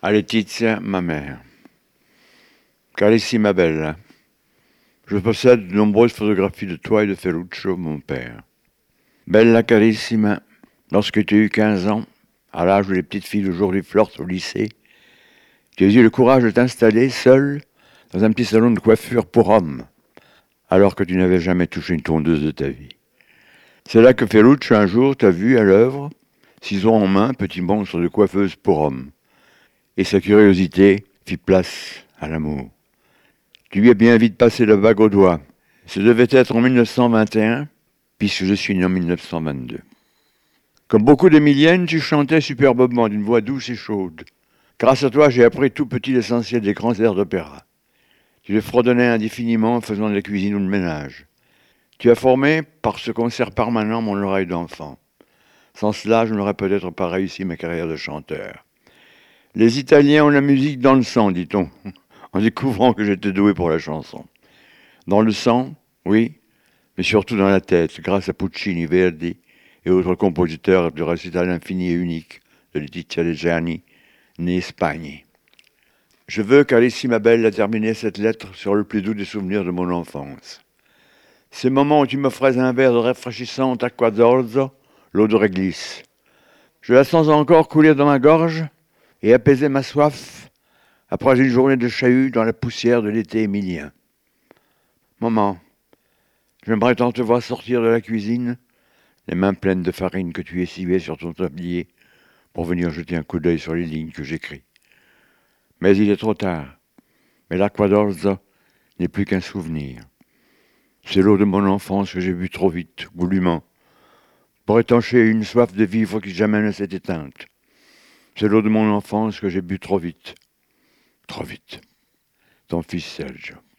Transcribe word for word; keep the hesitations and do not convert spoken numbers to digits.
A Laetitia, ma mère. Carissima bella, je possède de nombreuses photographies de toi et de Ferruccio, mon père. Bella carissima, lorsque tu as eu quinze ans, à l'âge où les petites filles d'aujourd'hui flirtent au lycée, tu as eu le courage de t'installer seule dans un petit salon de coiffure pour hommes, alors que tu n'avais jamais touché une tondeuse de ta vie. C'est là que Ferruccio un jour t'a vu à l'œuvre, ciseaux en main, petit monstre de coiffeuse pour hommes. Et sa curiosité fit place à l'amour. Tu lui as bien vite passé la bague au doigt. Ce devait être en mille neuf cent vingt et un, puisque je suis né en mille neuf cent vingt-deux. Comme beaucoup d'émiliennes, tu chantais superbement d'une voix douce et chaude. Grâce à toi, j'ai appris tout petit l'essentiel des grands airs d'opéra. Tu les fredonnais indéfiniment en faisant de la cuisine ou le ménage. Tu as formé, par ce concert permanent, mon oreille d'enfant. Sans cela, je n'aurais peut-être pas réussi ma carrière de chanteur. Les Italiens ont la musique dans le sang, dit-on, en découvrant que j'étais doué pour la chanson. Dans le sang, oui, mais surtout dans la tête, grâce à Puccini, Verdi et autres compositeurs du récital infini et unique de Laetitia Legiani, né Espagne. Je veux, carissima bella, terminer cette lettre sur le plus doux des souvenirs de mon enfance. Ces moments où tu m'offrais un verre de rafraîchissante acqua d'orzo, l'eau de réglisse. Je la sens encore couler dans ma gorge et apaiser ma soif après une journée de chahut dans la poussière de l'été émilien. Maman, j'aimerais tant te voir sortir de la cuisine, les mains pleines de farine que tu essuyais sur ton tablier, pour venir jeter un coup d'œil sur les lignes que j'écris. Mais il est trop tard. Mais l'acqua d'orzo n'est plus qu'un souvenir. C'est l'eau de mon enfance que j'ai bu trop vite, goulûment, pour étancher une soif de vivre qui jamais ne s'est éteinte. C'est l'eau de mon enfance que j'ai bu trop vite. Trop vite. Ton fils Sergio.